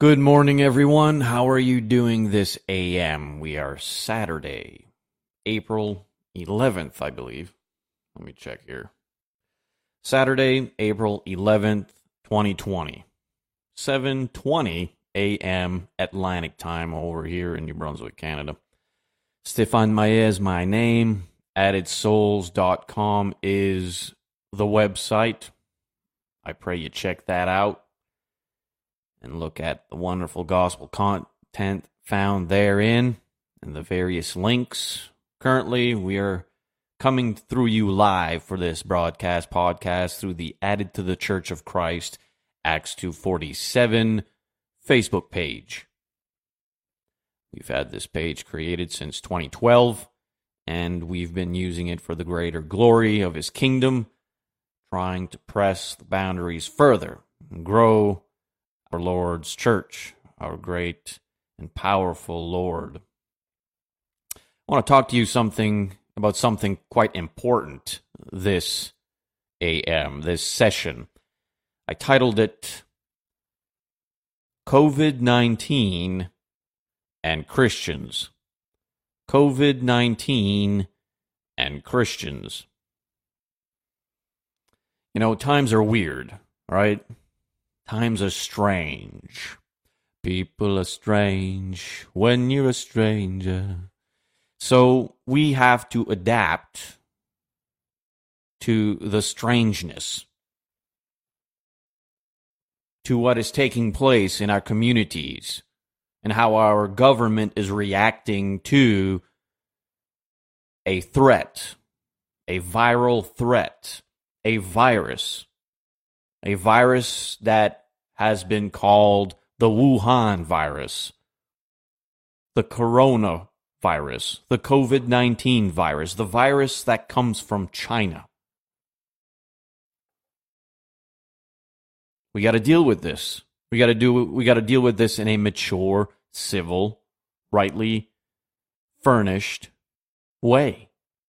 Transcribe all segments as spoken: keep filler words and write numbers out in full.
Good morning, everyone. How are you doing this A M? We are Saturday, April eleventh, I believe. Let me check here. Saturday, April eleventh, twenty twenty. seven twenty A M Atlantic time over here in New Brunswick, Canada. Stefan Maillet is my name. added souls dot com is the website. I pray you check that out and look at the wonderful gospel content found therein and the various links. Currently, we are coming through you live for this broadcast podcast through the Added to the Church of Christ Acts two forty-seven Facebook page. We've had this page created since twenty twelve, and we've been using it for the greater glory of His kingdom, trying to press the boundaries further and grow our Lord's church, our great and powerful Lord. I want to talk to you something about something quite important this A M, this session. I titled it COVID nineteen and Christians. COVID nineteen and Christians. You know, times are weird, right? Times are strange. People are strange when you're a stranger. So we have to adapt to the strangeness, to what is taking place in our communities, and how our government is reacting to a threat, a viral threat, a virus. A virus that has been called the Wuhan virus, the coronavirus, the COVID nineteen virus, the virus that comes from China. We got to deal with this. We got to do. We got to deal with this in a mature, civil, rightly furnished way.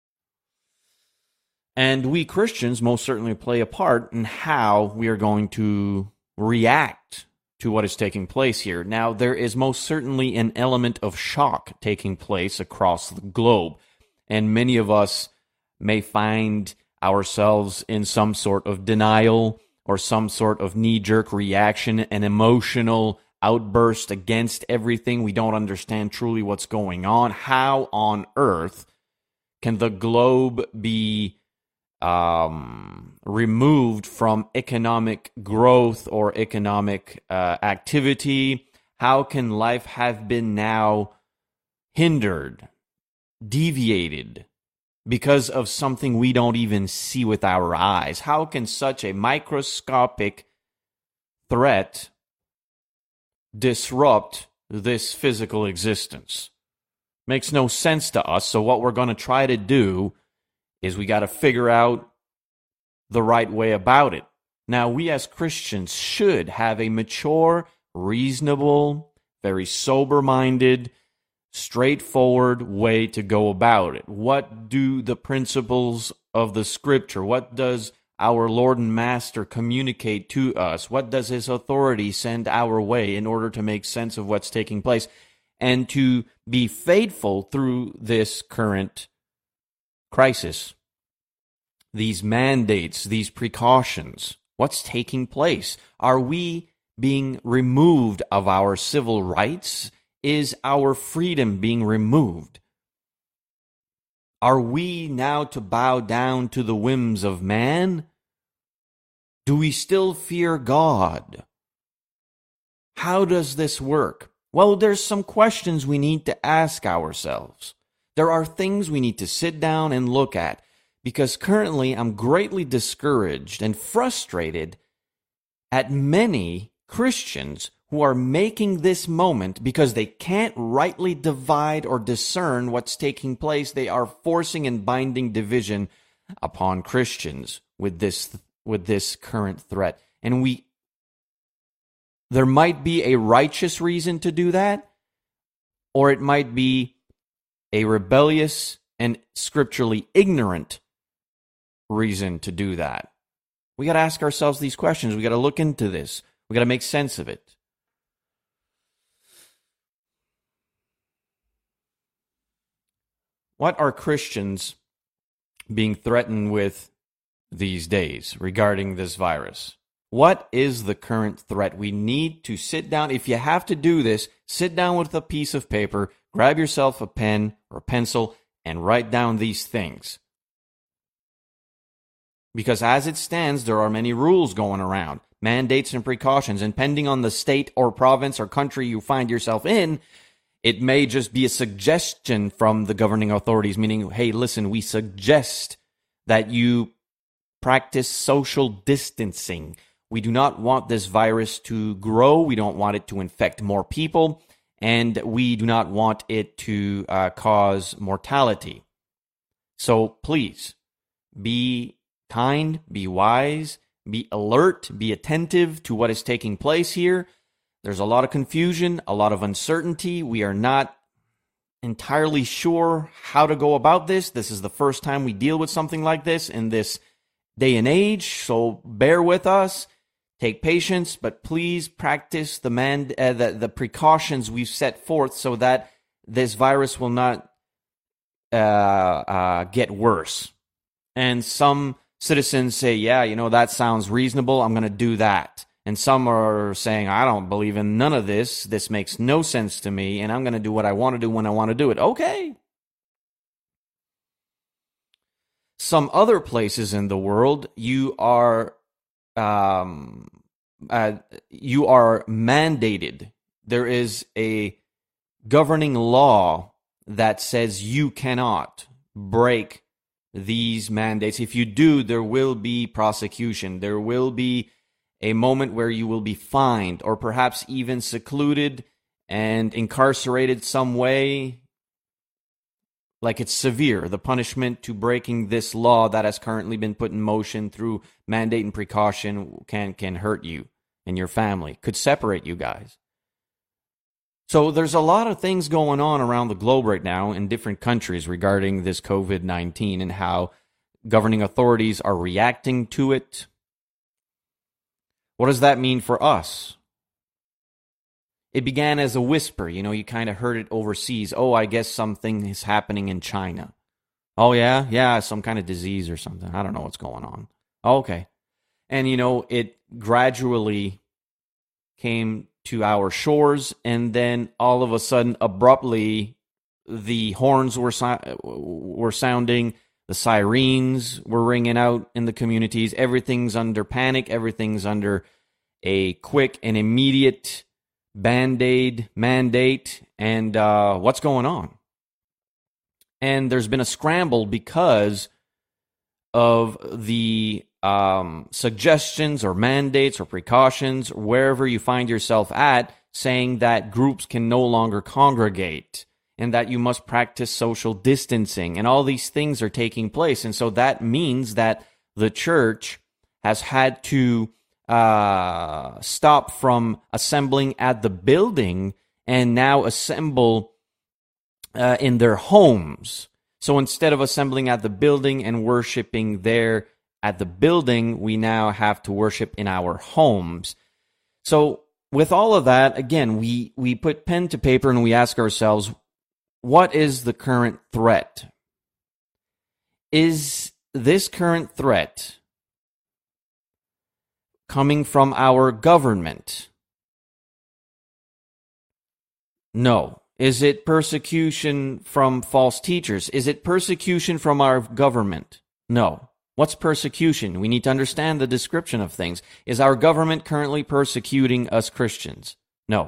And we Christians most certainly play a part in how we are going to react to what is taking place here. Now, there is most certainly an element of shock taking place across the globe. And many of us may find ourselves in some sort of denial or some sort of knee-jerk reaction, an emotional outburst against everything. We don't understand truly what's going on. How on earth can the globe be Um, removed from economic growth or economic uh, activity? How can life have been now hindered, deviated, because of something we don't even see with our eyes? How can such a microscopic threat disrupt this physical existence? Makes no sense to us. So what we're going to try to do is we got to figure out the right way about it. Now, we as Christians should have a mature, reasonable, very sober-minded, straightforward way to go about it. What do the principles of the Scripture, what does our Lord and Master communicate to us? What does His authority send our way in order to make sense of what's taking place and to be faithful through this current crisis, these mandates, these precautions? What's taking place? Are we being removed of our civil rights? Is our freedom being removed? Are we now to bow down to the whims of man? Do we still fear God? How does this work? Well, there's some questions we need to ask ourselves. There are things we need to sit down and look at, because currently I'm greatly discouraged and frustrated at many Christians who are making this moment because they can't rightly divide or discern what's taking place. They are forcing and binding division upon Christians with this with this current threat. And we there might be a righteous reason to do that, or it might be a rebellious and scripturally ignorant reason to do that. We got to ask ourselves these questions. We got to look into this. We got to make sense of it. What are Christians being threatened with these days regarding this virus? What is the current threat? We need to sit down. If you have to do this, sit down with a piece of paper, grab yourself a pen or pencil, and write down these things. Because as it stands, there are many rules going around, mandates and precautions, and depending on the state or province or country you find yourself in, it may just be a suggestion from the governing authorities, meaning, hey, listen, we suggest that you practice social distancing. We do not want this virus to grow. We don't want it to infect more people. And we do not want it to uh, cause mortality. So please, be kind, be wise, be alert, be attentive to what is taking place here. There's a lot of confusion, a lot of uncertainty. We are not entirely sure how to go about this. This is the first time we deal with something like this in this day and age, so bear with us. Take patience, but please practice the, man, uh, the the precautions we've set forth so that this virus will not uh, uh, get worse. And some citizens say, yeah, you know, that sounds reasonable. I'm going to do that. And some are saying, I don't believe in none of this. This makes no sense to me, and I'm going to do what I want to do when I want to do it. Okay. Some other places in the world, you are um, uh, you are mandated. There is a governing law that says you cannot break these mandates. If you do, there will be prosecution. There will be a moment where you will be fined or perhaps even secluded and incarcerated some way. Like it's severe, the punishment to breaking this law that has currently been put in motion through mandate and precaution can can hurt you and your family, could separate you guys. So there's a lot of things going on around the globe right now in different countries regarding this covid nineteen and how governing authorities are reacting to it. What does that mean for us? It began as a whisper, you know, you kind of heard it overseas. Oh, I guess something is happening in China. Oh, yeah? Yeah, some kind of disease or something. I don't know what's going on. Oh, okay. And, you know, it gradually came to our shores, and then all of a sudden, abruptly, the horns were, si- were sounding, the sirens were ringing out in the communities. Everything's under panic. Everything's under a quick and immediate Band-Aid mandate, and uh, what's going on? And there's been a scramble because of the um, suggestions or mandates or precautions, wherever you find yourself at, saying that groups can no longer congregate and that you must practice social distancing, and all these things are taking place. And so that means that the church has had to uh, stop from assembling at the building and now assemble uh, in their homes. So instead of assembling at the building and worshiping there at the building, we now have to worship in our homes. So with all of that, again, we, we put pen to paper and we ask ourselves, what is the current threat? Is this current threat coming from our government? No. Is it persecution from false teachers? Is it persecution from our government? No. What's persecution? We need to understand the description of things. Is our government currently persecuting us Christians? No.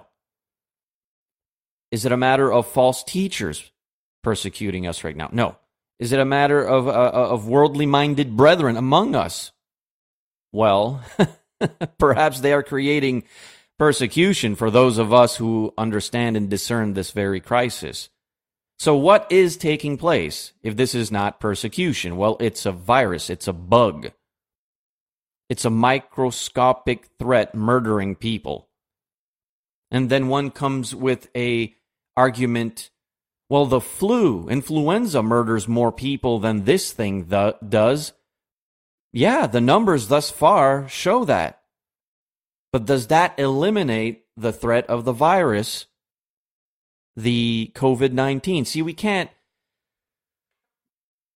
Is it a matter of false teachers persecuting us right now? No. Is it a matter of, uh, of worldly-minded brethren among us? Well, perhaps they are creating persecution for those of us who understand and discern this very crisis. So what is taking place if this is not persecution? Well, it's a virus. It's a bug. It's a microscopic threat murdering people. And then one comes with a argument, well, the flu, influenza murders more people than this thing th- does. Yeah, the numbers thus far show that. But does that eliminate the threat of the virus, the covid nineteen? See, we can't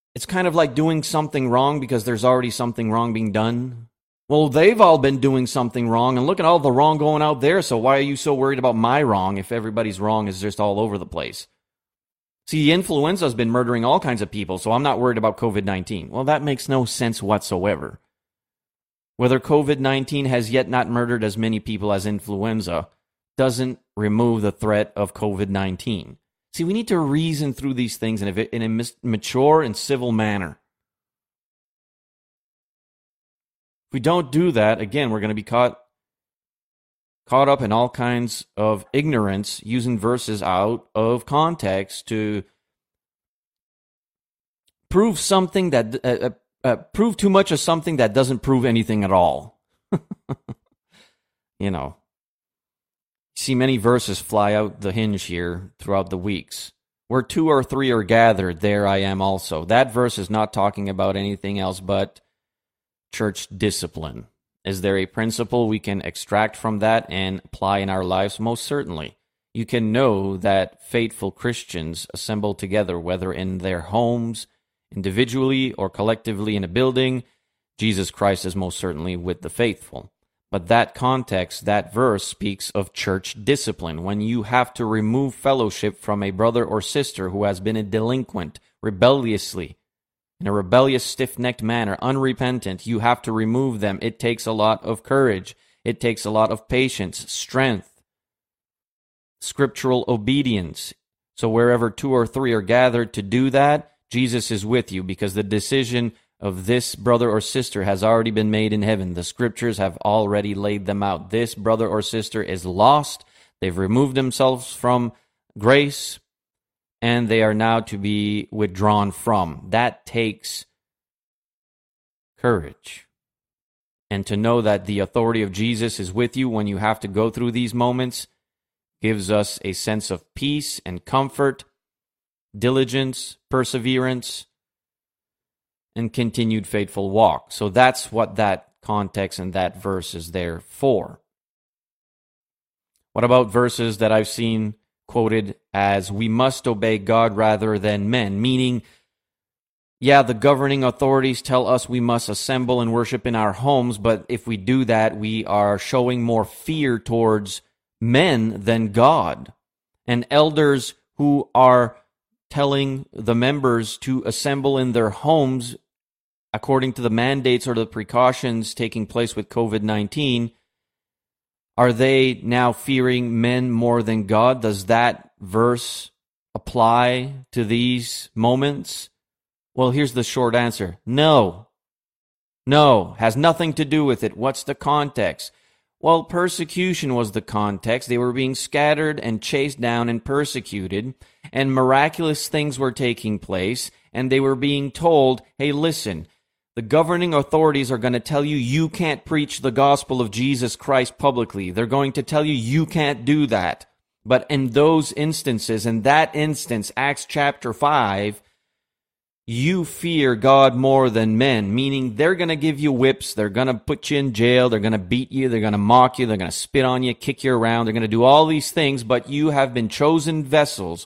it's kind of like doing something wrong because there's already something wrong being done. Well, they've all been doing something wrong, and look at all the wrong going out there, so why are you so worried about my wrong if everybody's wrong is just all over the place? See, influenza's been murdering all kinds of people, so I'm not worried about covid nineteen. Well, that makes no sense whatsoever. Whether covid nineteen has yet not murdered as many people as influenza doesn't remove the threat of covid nineteen. See, we need to reason through these things in a, in a mature and civil manner. If we don't do that, again, we're going to be caught caught up in all kinds of ignorance, using verses out of context to prove something that uh, uh, prove too much of something that doesn't prove anything at all. You know, see many verses fly out the hinge here throughout the weeks. Where two or three are gathered, there I am also. That verse is not talking about anything else but church discipline. Is there a principle we can extract from that and apply in our lives? Most certainly. You can know that faithful Christians assemble together, whether in their homes, individually, or collectively in a building. Jesus Christ is most certainly with the faithful. But that context, that verse speaks of church discipline, when you have to remove fellowship from a brother or sister who has been a delinquent, rebelliously, in a rebellious, stiff-necked manner, unrepentant. You have to remove them. It takes a lot of courage. It takes a lot of patience, strength, scriptural obedience. So wherever two or three are gathered to do that, Jesus is with you, because the decision of this brother or sister has already been made in heaven. The scriptures have already laid them out. This brother or sister is lost. They've removed themselves from grace, and they are now to be withdrawn from. That takes courage. And to know that the authority of Jesus is with you when you have to go through these moments gives us a sense of peace and comfort, diligence, perseverance, and continued faithful walk. So that's what that context and that verse is there for. What about verses that I've seen quoted as, we must obey God rather than men? Meaning, yeah, the governing authorities tell us we must assemble and worship in our homes, but if we do that, we are showing more fear towards men than God. And elders who are telling the members to assemble in their homes according to the mandates or the precautions taking place with covid nineteen, are they now fearing men more than God? Does that verse apply to these moments? Well, here's the short answer. No. No, has nothing to do with it. What's the context? Well, persecution was the context. They were being scattered and chased down and persecuted, and miraculous things were taking place, and they were being told, hey, listen, the governing authorities are going to tell you you can't preach the gospel of Jesus Christ publicly. They're going to tell you you can't do that. But in those instances, in that instance, Acts chapter five, you fear God more than men, meaning they're going to give you whips, they're going to put you in jail, they're going to beat you, they're going to mock you, they're going to spit on you, kick you around, they're going to do all these things, but you have been chosen vessels.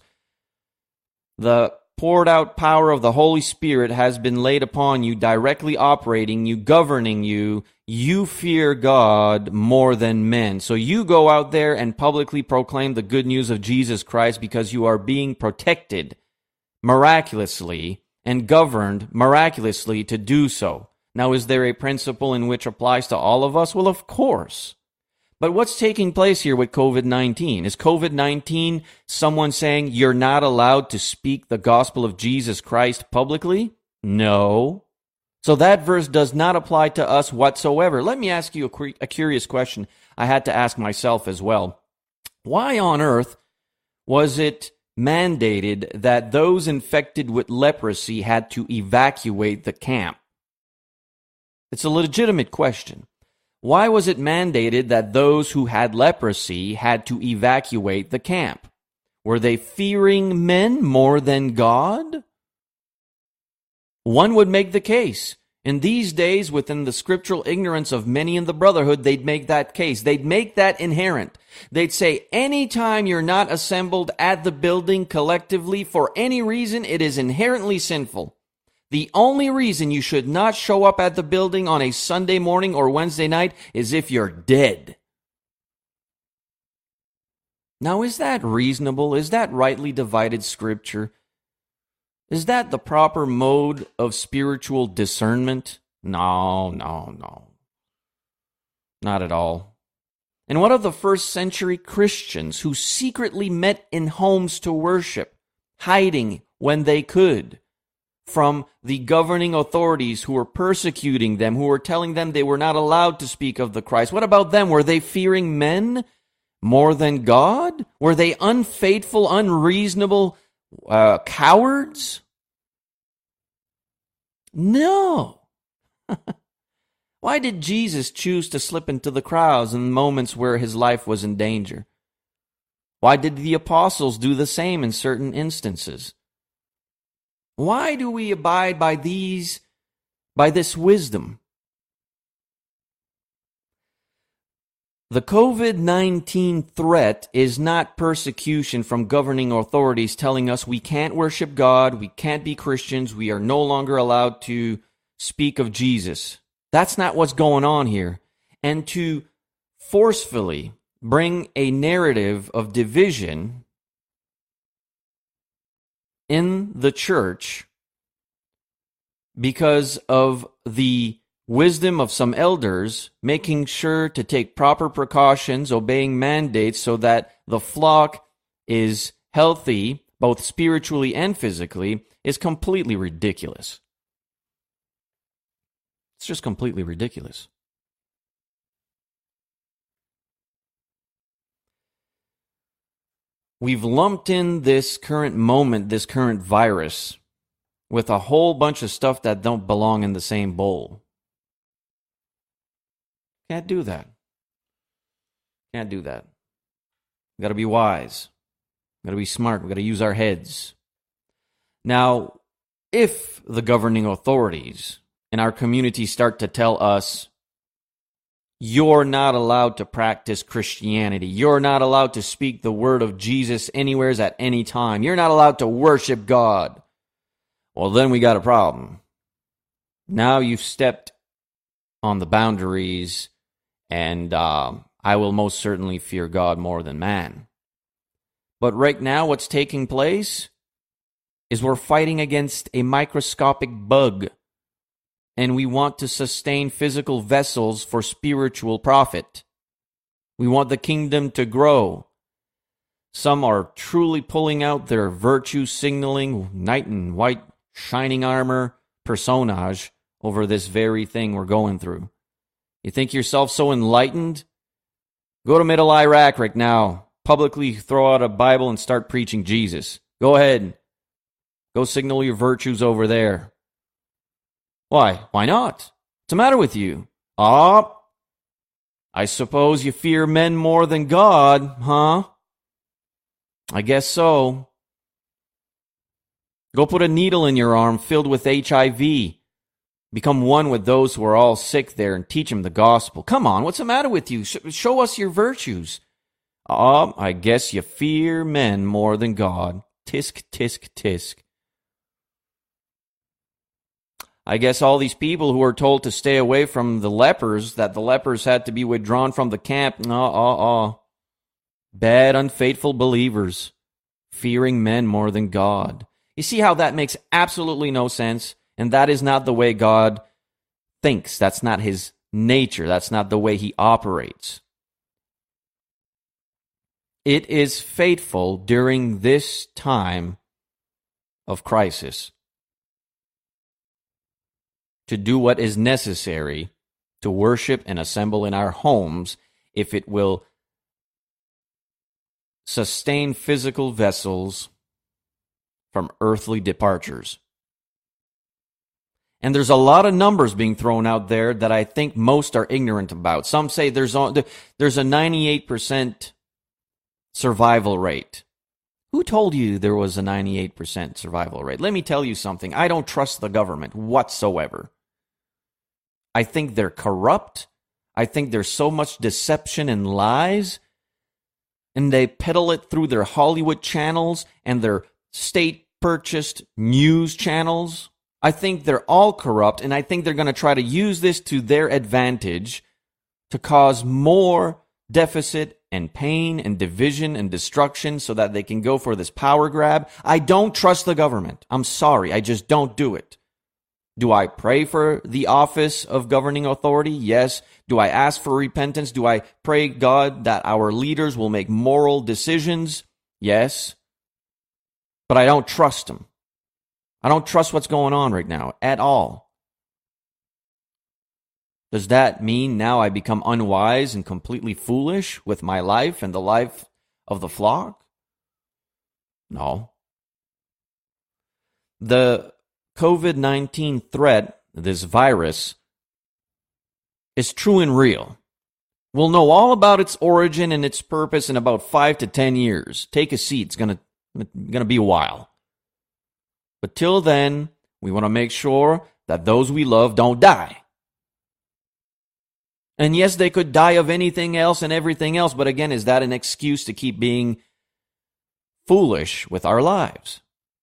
The poured out power of the Holy Spirit has been laid upon you, directly operating you, governing you. You fear God more than men. So you go out there and publicly proclaim the good news of Jesus Christ because you are being protected miraculously and governed miraculously to do so. Now, is there a principle in which applies to all of us? Well, of course. But what's taking place here with covid nineteen? Is covid nineteen someone saying you're not allowed to speak the gospel of Jesus Christ publicly? No. So that verse does not apply to us whatsoever. Let me ask you a, a curious question I had to ask myself as well. Why on earth was it mandated that those infected with leprosy had to evacuate the camp? It's a legitimate question. Why was it mandated that those who had leprosy had to evacuate the camp? Were they fearing men more than God? One would make the case. In these days, within the scriptural ignorance of many in the brotherhood, they'd make that case. They'd make that inherent. They'd say, anytime you're not assembled at the building collectively for any reason, it is inherently sinful. The only reason you should not show up at the building on a Sunday morning or Wednesday night is if you're dead. Now, is that reasonable? Is that rightly divided scripture? Is that the proper mode of spiritual discernment? No, no, no. Not at all. And what of the first century Christians who secretly met in homes to worship, hiding when they could from the governing authorities who were persecuting them, who were telling them they were not allowed to speak of the Christ? What about them? Were they fearing men more than God? Were they unfaithful, unreasonable uh, cowards? No. Why did Jesus choose to slip into the crowds in moments where his life was in danger? Why did the apostles do the same in certain instances? Why do we abide by these, by this wisdom? The covid nineteen threat is not persecution from governing authorities telling us we can't worship God, we can't be Christians, we are no longer allowed to speak of Jesus. That's not what's going on here. And to forcefully bring a narrative of division in the church because of the wisdom of some elders making sure to take proper precautions, obeying mandates so that the flock is healthy, both spiritually and physically, is completely ridiculous. It's just completely ridiculous. We've lumped in this current moment, this current virus, with a whole bunch of stuff that don't belong in the same bowl. Can't do that. Can't do that. We've got to be wise. We've got to be smart. We've got to use our heads. Now, if the governing authorities in our community start to tell us, you're not allowed to practice Christianity, you're not allowed to speak the word of Jesus anywhere at any time, you're not allowed to worship God, well, then we got a problem. Now you've stepped on the boundaries, and uh, I will most certainly fear God more than man. But right now what's taking place is we're fighting against a microscopic bug, and we want to sustain physical vessels for spiritual profit. We want the kingdom to grow. Some are truly pulling out their virtue signaling, knight in white, shining armor personage over this very thing we're going through. You think yourself so enlightened? Go to Middle Iraq right now. Publicly throw out a Bible and start preaching Jesus. Go ahead. Go signal your virtues over there. Why? Why not? What's the matter with you? Ah, oh, I suppose you fear men more than God, huh? I guess so. Go put a needle in your arm filled with H I V. Become one with those who are all sick there and teach them the gospel. Come on, what's the matter with you? Show us your virtues. Ah, oh, I guess you fear men more than God. Tisk, tisk, tisk. I guess all these people who are told to stay away from the lepers, that the lepers had to be withdrawn from the camp, no, uh, uh, bad, unfaithful believers, fearing men more than God. You see how that makes absolutely no sense? And that is not the way God thinks. That's not his nature. That's not the way he operates. It is faithful during this time of crisis to do what is necessary to worship and assemble in our homes if it will sustain physical vessels from earthly departures. And there's a lot of numbers being thrown out there that I think most are ignorant about. Some say there's there's a ninety-eight percent survival rate. Who told you there was a ninety-eight percent survival rate? Let me tell you something. I don't trust the government whatsoever. I think they're corrupt. I think there's so much deception and lies. And they peddle it through their Hollywood channels and their state-purchased news channels. I think they're all corrupt, and I think they're going to try to use this to their advantage to cause more deficit and pain and division and destruction so that they can go for this power grab. I don't trust the government. I'm sorry. I just don't do it. Do I pray for the office of governing authority? Yes. Do I ask for repentance? Do I pray, God, that our leaders will make moral decisions? Yes. But I don't trust them. I don't trust what's going on right now at all. Does that mean now I become unwise and completely foolish with my life and the life of the flock? No. The covid nineteen threat, this virus, is true and real. We'll know all about its origin and its purpose in about five to ten years. Take a seat. It's gonna, gonna be a while. But till then, we want to make sure that those we love don't die. And yes, they could die of anything else and everything else, but again, is that an excuse to keep being foolish with our lives?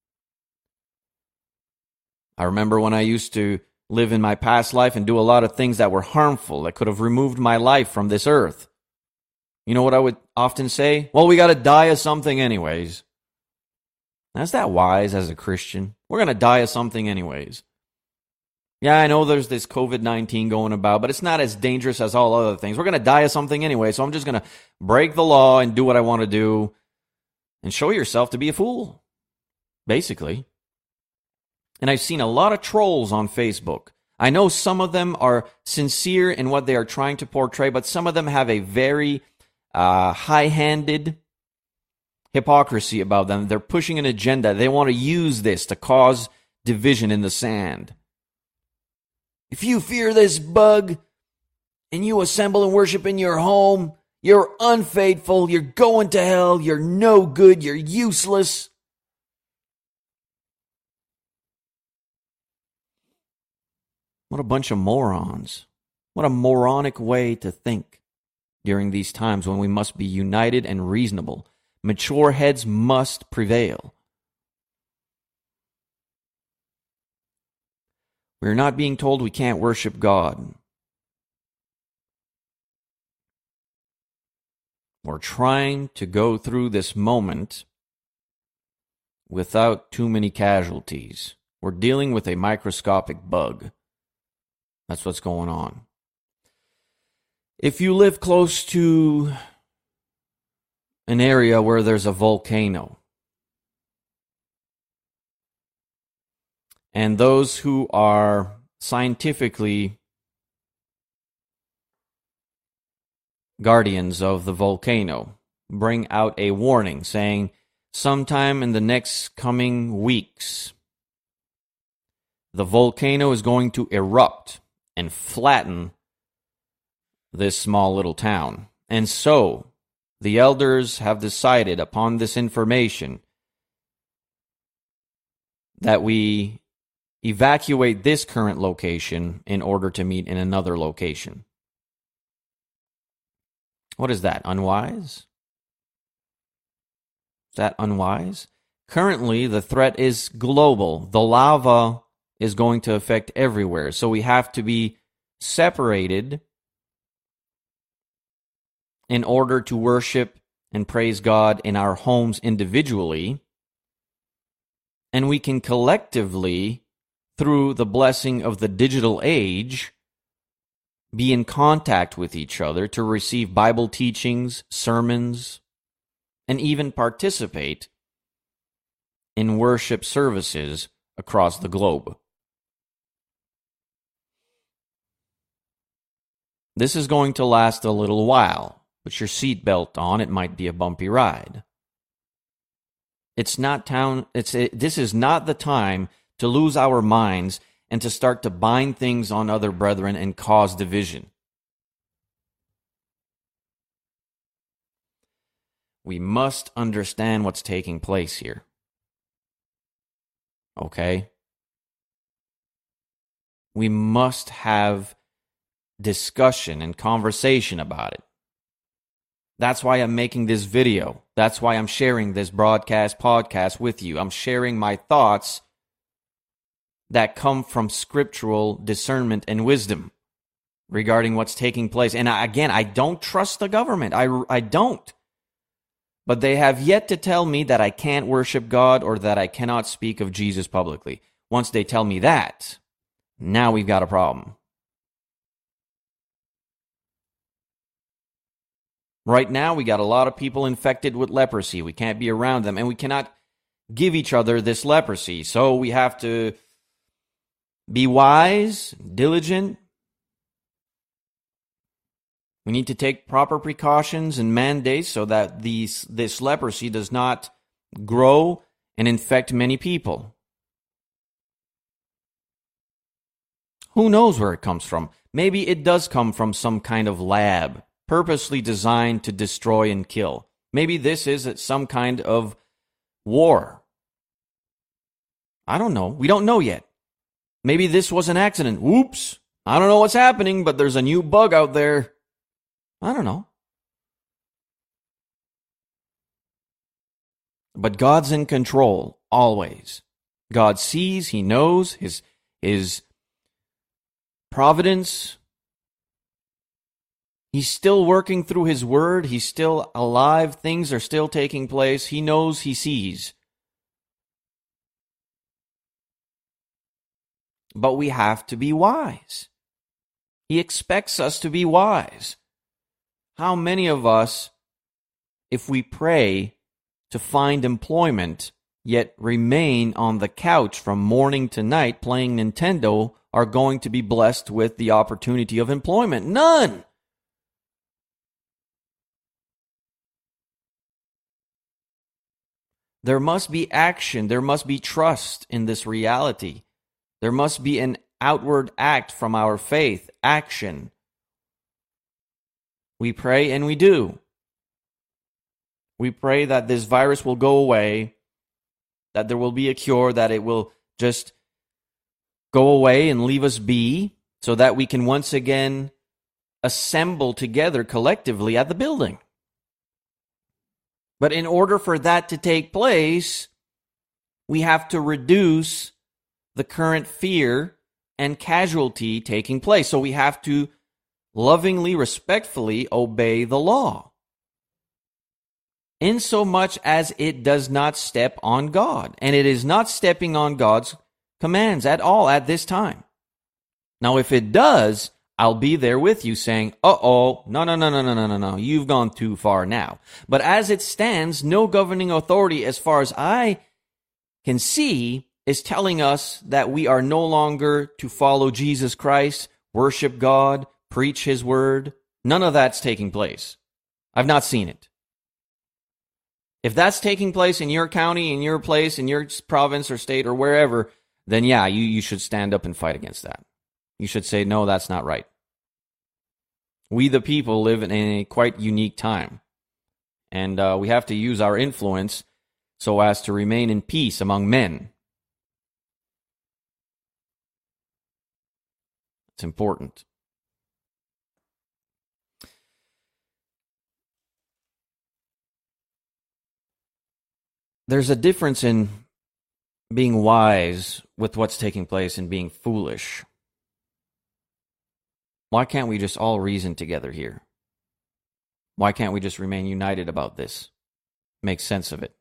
I remember when I used to live in my past life and do a lot of things that were harmful, that could have removed my life from this earth. You know what I would often say? Well, we got to die of something anyways. Is that wise as a Christian? We're going to die of something anyways. Yeah, I know there's this covid nineteen going about, but it's not as dangerous as all other things. We're going to die of something anyway, so I'm just going to break the law and do what I want to do and show yourself to be a fool, basically. And I've seen a lot of trolls on Facebook. I know some of them are sincere in what they are trying to portray, but some of them have a very uh, high-handed hypocrisy about them. They're pushing an agenda. They want to use this to cause division in the sand. If you fear this bug and you assemble and worship in your home, you're unfaithful, you're going to hell, you're no good, you're useless. What a bunch of morons. What a moronic way to think during these times when we must be united and reasonable. Mature heads must prevail. We're not being told we can't worship God. We're trying to go through this moment without too many casualties. We're dealing with a microscopic bug. That's what's going on. If you live close to an area where there's a volcano, and those who are scientifically guardians of the volcano bring out a warning saying sometime in the next coming weeks, the volcano is going to erupt and flatten this small little town. And so, the elders have decided upon this information that we evacuate this current location in order to meet in another location. What is that, unwise? Is that unwise? Currently, the threat is global. The lava is going to affect everywhere. So we have to be separated in order to worship and praise God in our homes individually. And we can collectively, through the blessing of the digital age, be in contact with each other to receive Bible teachings, sermons, and even participate in worship services across the globe. This is going to last a little while. Put your seatbelt on, it might be a bumpy ride. It's not town, it's it, this is not the time to lose our minds and to start to bind things on other brethren and cause division. We must understand what's taking place here. Okay? We must have discussion and conversation about it. That's why I'm making this video. That's why I'm sharing this broadcast podcast with you. I'm sharing my thoughts that come from scriptural discernment and wisdom regarding what's taking place. And I, again, I don't trust the government. I, I don't. But they have yet to tell me that I can't worship God or that I cannot speak of Jesus publicly. Once they tell me that, now we've got a problem. Right now, we got a lot of people infected with leprosy. We can't be around them, and we cannot give each other this leprosy. So we have to be wise, diligent. We need to take proper precautions and mandates so that these, this leprosy does not grow and infect many people. Who knows where it comes from? Maybe it does come from some kind of lab, purposely designed to destroy and kill. Maybe this is some kind of war. I don't know. We don't know yet. Maybe this was an accident. Whoops. I don't know what's happening, but there's a new bug out there. I don't know. But God's in control, always. God sees, He knows, His, His providence. He's still working through His Word. He's still alive. Things are still taking place. He knows, He sees. But we have to be wise. He expects us to be wise. How many of us, if we pray to find employment, yet remain on the couch from morning to night playing Nintendo, are going to be blessed with the opportunity of employment? None! There must be action. There must be trust in this reality. There must be an outward act from our faith, action. We pray and we do. We pray that this virus will go away, that there will be a cure, that it will just go away and leave us be, so that we can once again assemble together collectively at the building. But in order for that to take place, we have to reduce the current fear and casualty taking place. So we have to lovingly, respectfully obey the law, insomuch as it does not step on God. And it is not stepping on God's commands at all at this time. Now, if it does, I'll be there with you saying, uh-oh, no, no, no, no, no, no, no, no, you've gone too far now. But as it stands, no governing authority, as far as I can see, is telling us that we are no longer to follow Jesus Christ, worship God, preach His word. None of that's taking place. I've not seen it. If that's taking place in your county, in your place, in your province or state or wherever, then yeah, you, you should stand up and fight against that. You should say, no, that's not right. We the people live in a quite unique time. And uh, we have to use our influence so as to remain in peace among men. It's important. There's a difference in being wise with what's taking place and being foolish. Why can't we just all reason together here? Why can't we just remain united about this? Make sense of it.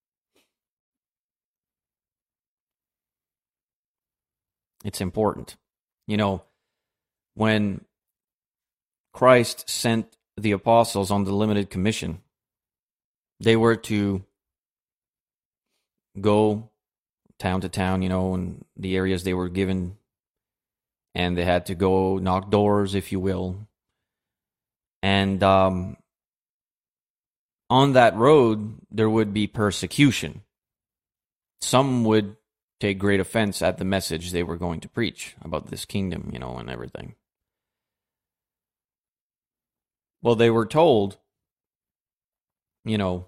It's important. You know, when Christ sent the apostles on the limited commission, they were to go town to town, you know, in the areas they were given, and they had to go knock doors, if you will. And um, on that road, there would be persecution. Some would take great offense at the message they were going to preach about this kingdom, you know, and everything. Well, they were told, you know,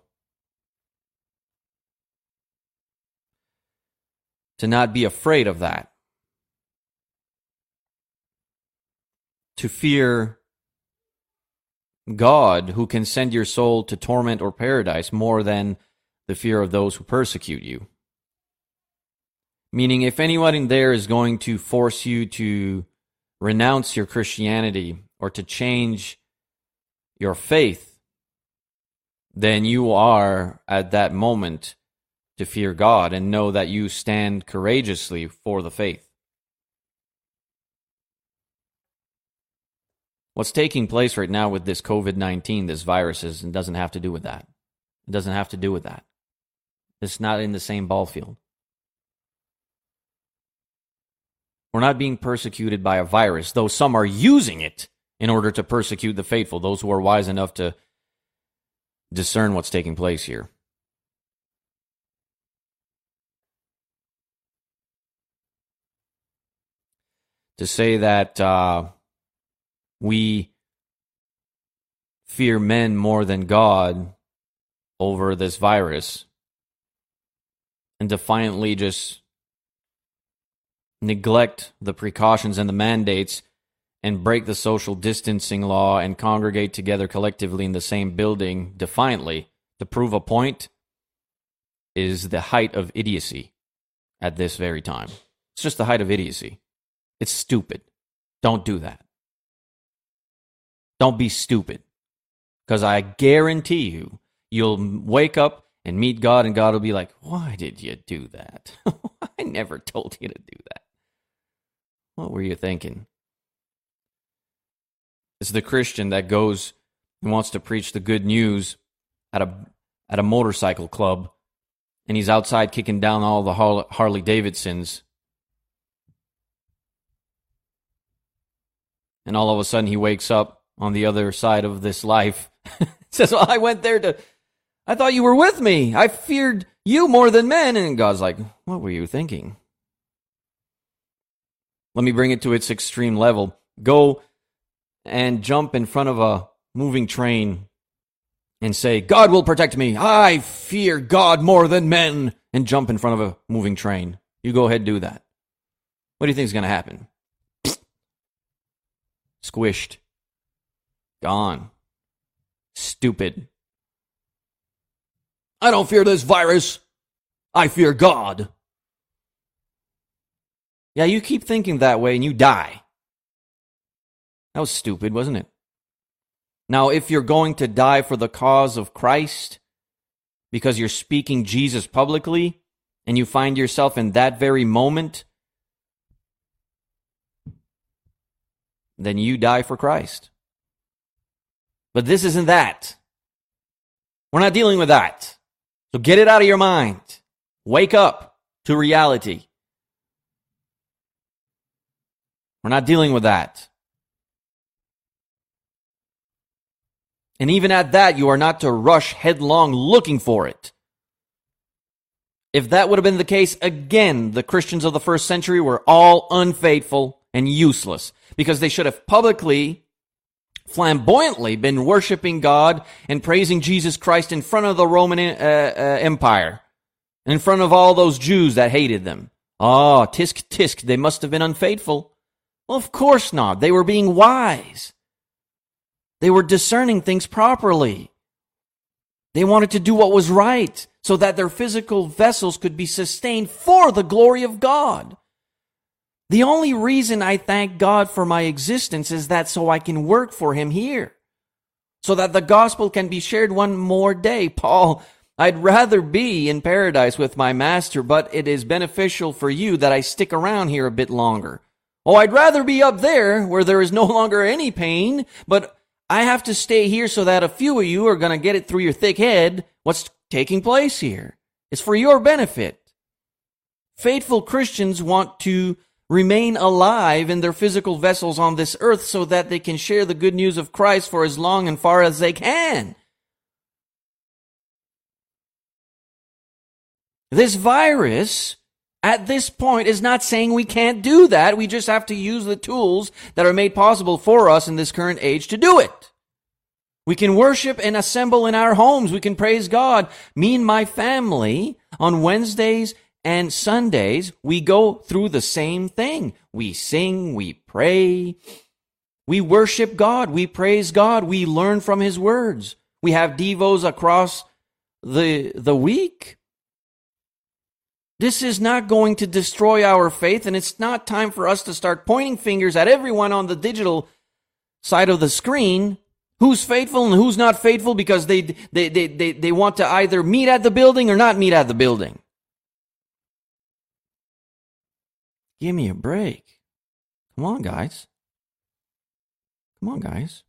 to not be afraid of that. To fear God, who can send your soul to torment or paradise, more than the fear of those who persecute you. Meaning, if anyone in there is going to force you to renounce your Christianity or to change your faith, then you are, at that moment, to fear God and know that you stand courageously for the faith. What's taking place right now with this covid nineteen, this virus, is, it doesn't have to do with that. It doesn't have to do with that. It's not in the same ball field. We're not being persecuted by a virus, though some are using it in order to persecute the faithful, those who are wise enough to discern what's taking place here. To say that uh, we fear men more than God over this virus, and defiantly just neglect the precautions and the mandates and break the social distancing law and congregate together collectively in the same building defiantly to prove a point, is the height of idiocy at this very time. It's just the height of idiocy. It's stupid. Don't do that. Don't be stupid. Because I guarantee you, you'll wake up and meet God, and God will be like, why did you do that? I never told you to do that. What were you thinking? It's the Christian that goes and wants to preach the good news at a at a motorcycle club, and he's outside kicking down all the Harley Davidsons, and all of a sudden he wakes up on the other side of this life. Says, well, I went there to, I thought you were with me. I feared you more than men. And God's like, what were you thinking? Let me bring it to its extreme level. Go and jump in front of a moving train and say, God will protect me. I fear God more than men. And jump in front of a moving train. You go ahead and do that. What do you think is going to happen? Squished. Gone. Stupid. I don't fear this virus. I fear God. Yeah, you keep thinking that way and you die. That was stupid, wasn't it? Now, if you're going to die for the cause of Christ because you're speaking Jesus publicly and you find yourself in that very moment, then you die for Christ. But this isn't that. We're not dealing with that. So get it out of your mind. Wake up to reality. We're not dealing with that. And even at that, you are not to rush headlong looking for it. If that would have been the case, again, the Christians of the first century were all unfaithful and useless, because they should have publicly, flamboyantly been worshiping God and praising Jesus Christ in front of the Roman uh, uh, Empire, in front of all those Jews that hated them. Oh, tisk tisk, they must have been unfaithful. Well, of course not. They were being wise. They were discerning things properly. They wanted to do what was right so that their physical vessels could be sustained for the glory of God. The only reason I thank God for my existence is that so I can work for Him here, so that the gospel can be shared one more day. Paul, I'd rather be in paradise with my master, but it is beneficial for you that I stick around here a bit longer. Oh, I'd rather be up there where there is no longer any pain, but I have to stay here so that a few of you are going to get it through your thick head. What's taking place here? It's for your benefit. Faithful Christians want to remain alive in their physical vessels on this earth so that they can share the good news of Christ for as long and far as they can. This virus, at this point, is not saying we can't do that. We just have to use the tools that are made possible for us in this current age to do it. We can worship and assemble in our homes. We can praise God. Me and my family, on Wednesdays and Sundays, we go through the same thing. We sing, we pray, we worship God, we praise God, we learn from His words. We have devos across the, the week. This is not going to destroy our faith, and it's not time for us to start pointing fingers at everyone on the digital side of the screen who's faithful and who's not faithful because they, they, they, they, they want to either meet at the building or not meet at the building. Give me a break. Come on, guys. Come on, guys.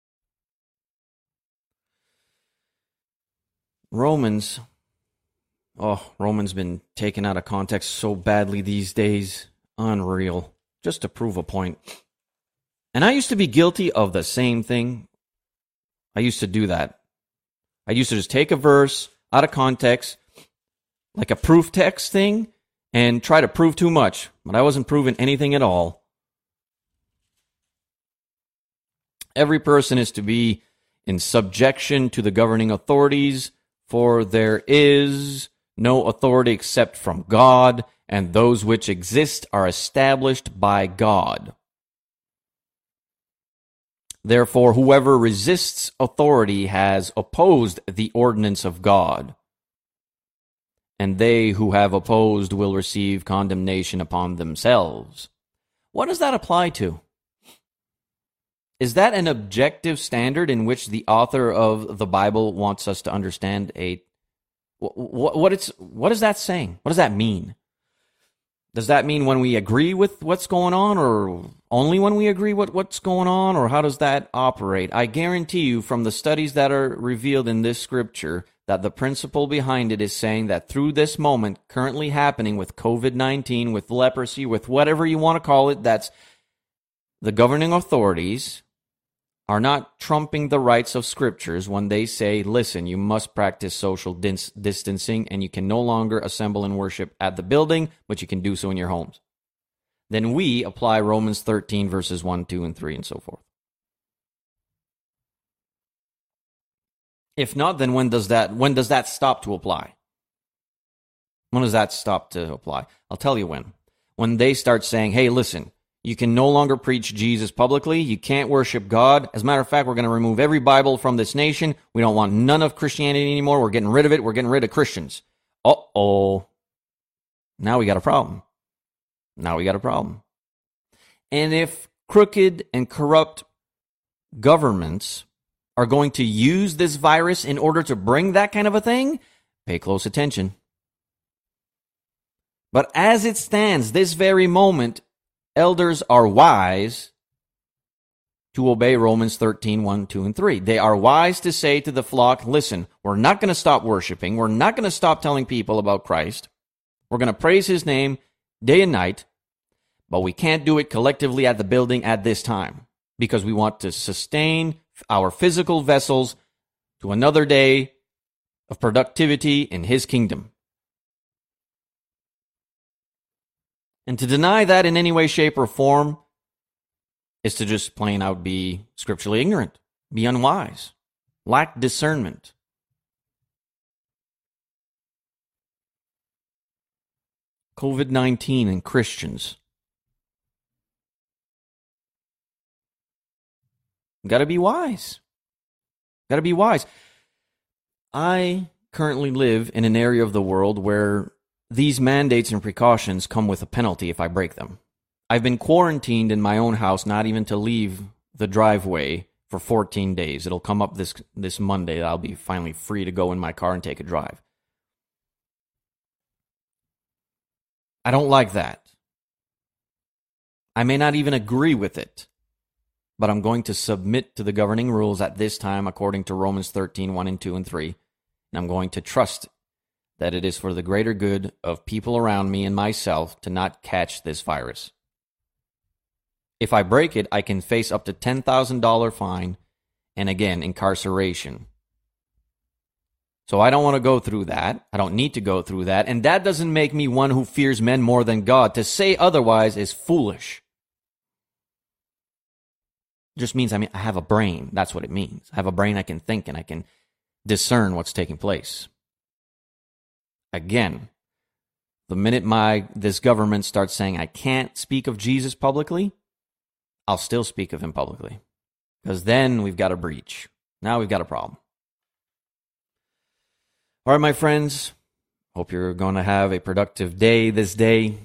Romans. Oh, Romans been taken out of context so badly these days. Unreal. Just to prove a point. And I used to be guilty of the same thing. I used to do that. I used to just take a verse out of context, like a proof text thing, and try to prove too much. But I wasn't proving anything at all. Every person is to be in subjection to the governing authorities, for there is no authority except from God, and those which exist are established by God. Therefore, whoever resists authority has opposed the ordinance of God, and they who have opposed will receive condemnation upon themselves. What does that apply to? Is that an objective standard in which the author of the Bible wants us to understand a what, what it's what is that saying? What does that mean? Does that mean when we agree with what's going on, or only when we agree with what's going on, or how does that operate? I guarantee you from the studies that are revealed in this scripture that the principle behind it is saying that through this moment currently happening with COVID nineteen, with leprosy, with whatever you want to call it, that's the governing authorities are not trumping the rights of scriptures when they say, listen, you must practice social dis- distancing and you can no longer assemble and worship at the building, but you can do so in your homes. Then we apply Romans thirteen, verses one, two, and three, and so forth. If not, then when does that when does that stop to apply? When does that stop to apply? I'll tell you when. When they start saying, hey, listen, you can no longer preach Jesus publicly. You can't worship God. As a matter of fact, we're going to remove every Bible from this nation. We don't want none of Christianity anymore. We're getting rid of it. We're getting rid of Christians. Uh-oh. Now we got a problem. Now we got a problem. And if crooked and corrupt governments are going to use this virus in order to bring that kind of a thing, pay close attention. But as it stands, this very moment, elders are wise to obey Romans thirteen, one, two, and three. They are wise to say to the flock, listen, we're not going to stop worshiping. We're not going to stop telling people about Christ. We're going to praise his name day and night, but we can't do it collectively at the building at this time because we want to sustain our physical vessels to another day of productivity in his kingdom. And to deny that in any way, shape, or form is to just plain out be scripturally ignorant, be unwise, lack discernment. COVID nineteen and Christians. Got to be wise. Got to be wise. I currently live in an area of the world where these mandates and precautions come with a penalty if I break them. I've been quarantined in my own house, not even to leave the driveway for fourteen days. It'll come up this this Monday. I'll be finally free to go in my car and take a drive. I don't like that. I may not even agree with it, but I'm going to submit to the governing rules at this time according to Romans thirteen, one and two and three, and I'm going to trust that it is for the greater good of people around me and myself to not catch this virus. If I break it, I can face up to ten thousand dollars fine and, again, incarceration. So I don't want to go through that. I don't need to go through that. And that doesn't make me one who fears men more than God. To say otherwise is foolish. It just means I mean I have a brain. That's what it means. I have a brain I can think and I can discern what's taking place. Again, the minute my this government starts saying I can't speak of Jesus publicly, I'll still speak of him publicly. Because then we've got a breach. Now we've got a problem. All right, my friends, Hope you're going to have a productive day this day.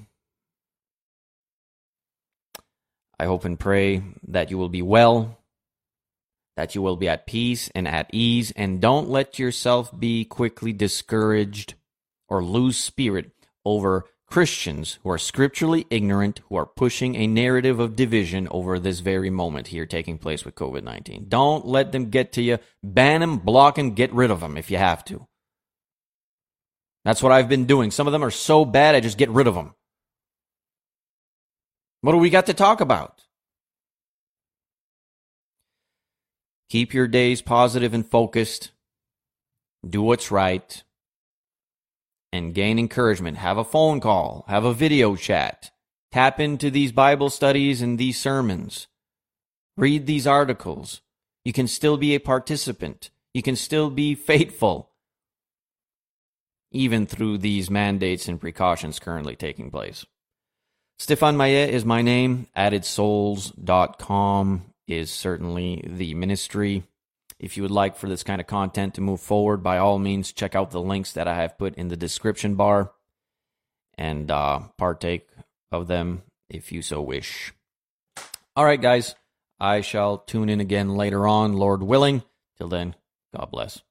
I hope and pray that you will be well, that you will be at peace and at ease, and don't let yourself be quickly discouraged or lose spirit over Christians who are scripturally ignorant, who are pushing a narrative of division over this very moment here taking place with covid nineteen. Don't let them get to you. Ban them, block them, get rid of them if you have to. That's what I've been doing. Some of them are so bad, I just get rid of them. What do we got to talk about? Keep your days positive and focused. Do what's right. And gain encouragement. Have a phone call. Have a video chat. Tap into these Bible studies and these sermons. Read these articles. You can still be a participant. You can still be faithful, even through these mandates and precautions currently taking place. Stefan Maillet is my name. added souls dot com is certainly the ministry. If you would like for this kind of content to move forward, by all means, check out the links that I have put in the description bar and uh, partake of them if you so wish. All right, guys. I shall tune in again later on, Lord willing. Till then, God bless.